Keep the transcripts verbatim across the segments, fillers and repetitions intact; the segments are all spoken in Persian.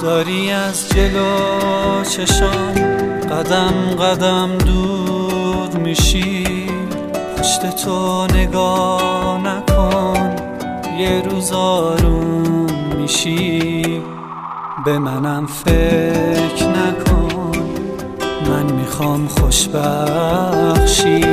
داری از جلو چشام قدم قدم دور میشی، پشت تو نگاه نکن یه روز آروم میشی. به منم فکر نکن من میخوام خوشبخشی.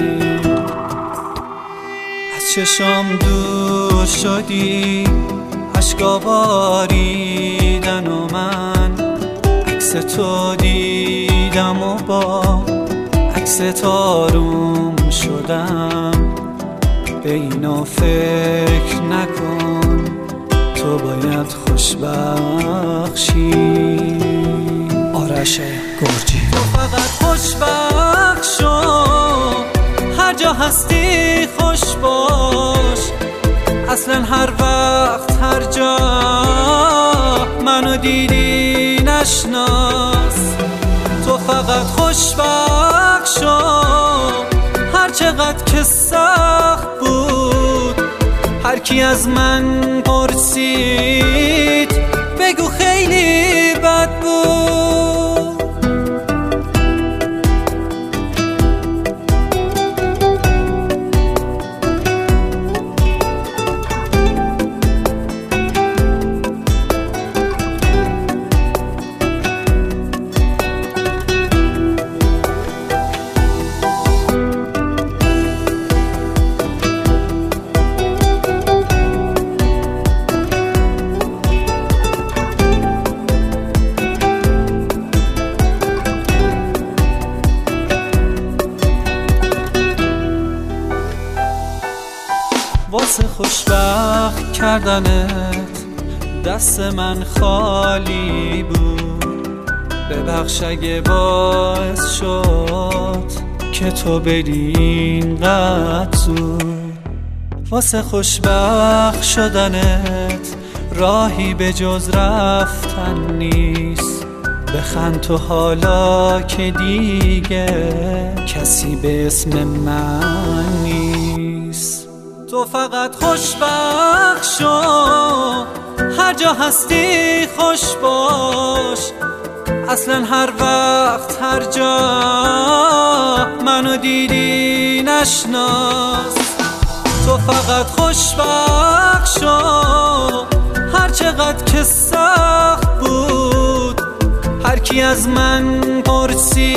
از چشام دور شدی اشکا باریدن و من عکس تو دیدم و با عکس تو آروم شدم. به اینا فکر نکن تو باید خوشبخشی. آرش گرجی. تو فقط خوشبخش شو، هر جا هستی خوش باش. اصلا هر وقت هر جا منو دیدی نشناس. تو فقط خوشبخش شو، هر چقدر که سخت بود هر کی از من پرسید بگو خیلی بد بود. واسه خوشبخت کردنت دست من خالی بود. ببخش اگه باعث شد که تو بری اینقدر زود. واسه خوشبخت شدنت راهی به جز رفتن نیست. بخند تو حالا که دیگه کسی به اسم من نیست. تو فقط خوشبخت شو، هر جا هستی خوش باش. اصلا هر وقت هر جا منو دیدی نشناس. تو فقط خوشبخت شو، هر چقدر که سخت بود هر کی از من پرسید